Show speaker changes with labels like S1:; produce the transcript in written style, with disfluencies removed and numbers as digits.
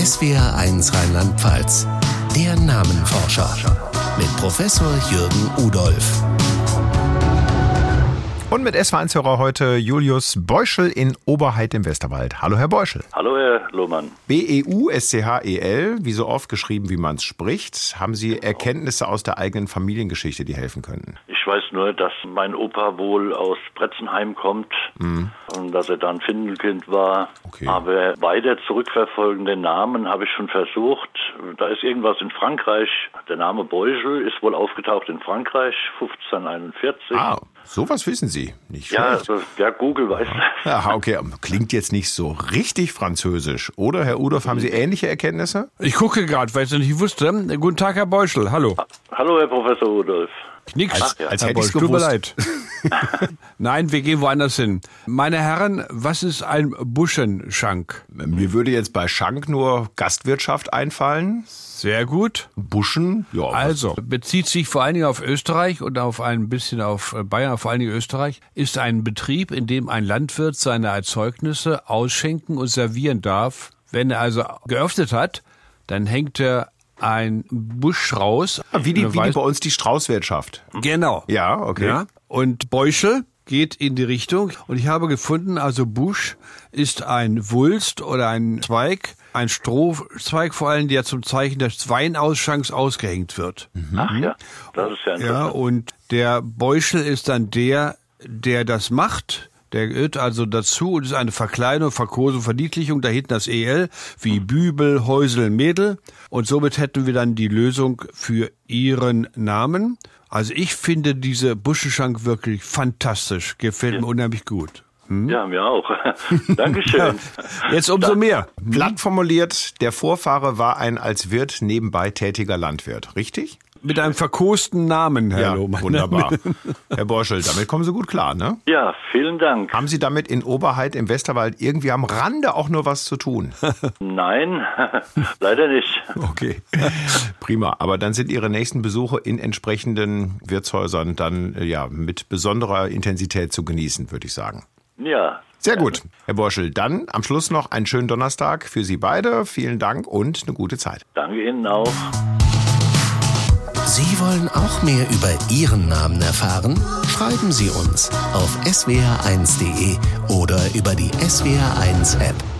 S1: SWR1 Rheinland-Pfalz. Der Namenforscher mit Professor Jürgen Udolph.
S2: Und mit SWR1-Hörer heute Julius Beuschel in Oberheid im Westerwald. Hallo, Herr Beuschel.
S3: Hallo, Herr Lohmann.
S2: B-E-U-S-C-H-E-L, wie so oft geschrieben, wie man es spricht. Haben Sie Erkenntnisse aus der eigenen Familiengeschichte, die helfen könnten?
S3: Ich weiß nur, dass mein Opa wohl aus Bretzenheim kommt und dass er dann Findelkind war.
S2: Okay.
S3: Aber weiter zurückverfolgende Namen habe ich schon versucht. Da ist irgendwas in Frankreich. Der Name Beuschel ist wohl aufgetaucht in Frankreich, 1541.
S2: Ah, sowas wissen Sie. Nicht
S3: Ja,
S2: schlecht.
S3: Google weiß das.
S2: Ja, okay, klingt jetzt nicht so richtig französisch. Oder, Herr Udolph, haben Sie ähnliche Erkenntnisse?
S4: Ich gucke gerade, weil ich es nicht wusste. Guten Tag, Herr Beuschel. Hallo.
S3: Hallo, Herr Professor Udolph.
S4: Nix.
S2: Als
S4: Herr
S2: hätte ich's
S4: Beuschel, tut mir
S2: gewusst.
S4: leid. Nein, wir gehen woanders hin. Meine Herren, was ist ein Buschenschank?
S2: Mir würde jetzt bei Schank nur Gastwirtschaft einfallen.
S4: Sehr gut.
S2: Buschen, ja.
S4: Also, bezieht sich vor allen Dingen auf Österreich und auf ein bisschen auf Bayern, vor allen Dingen Österreich, ist ein Betrieb, in dem ein Landwirt seine Erzeugnisse ausschenken und servieren darf. Wenn er also geöffnet hat, dann hängt er ein Busch raus.
S2: Wie die bei uns die Straußwirtschaft.
S4: Genau.
S2: Ja, okay.
S4: Ja, und Beuschel geht in die Richtung. Und ich habe gefunden, also Busch ist ein Wulst oder ein Zweig, ein Strohzweig vor allem, der zum Zeichen des Weinausschanks ausgehängt wird.
S3: Ach ja, das ist ja
S4: Ja,
S3: interessant.
S4: und der Beuschel ist dann der das macht. Der gehört also dazu und ist eine Verkleidung, Verkosung, Verniedlichung. Da hinten das EL, wie Bübel, Häusel, Mädel. Und somit hätten wir dann die Lösung für Ihren Namen. Also ich finde diese Buschenschank wirklich fantastisch. Gefällt mir unheimlich gut.
S3: Ja, mir auch. Dankeschön.
S4: Jetzt umso mehr.
S2: Platt formuliert, der Vorfahre war ein als Wirt nebenbei tätiger Landwirt, richtig?
S4: Mit einem verkosten Namen, Herr
S2: Ja,
S4: Lohmann.
S2: wunderbar. Herr Beuschel, damit kommen Sie gut klar, ne?
S3: Ja, vielen Dank.
S2: Haben Sie damit in Oberheid im Westerwald irgendwie am Rande auch nur was zu tun?
S3: Nein, leider nicht.
S2: Okay, prima. Aber dann sind Ihre nächsten Besuche in entsprechenden Wirtshäusern dann ja mit besonderer Intensität zu genießen, würde ich sagen.
S3: Ja.
S2: Sehr gut, Herr Beuschel. Dann am Schluss noch einen schönen Donnerstag für Sie beide. Vielen Dank und eine gute Zeit.
S3: Danke Ihnen auch.
S1: Sie wollen auch mehr über Ihren Namen erfahren? Schreiben Sie uns auf swr1.de oder über die SWR1 App.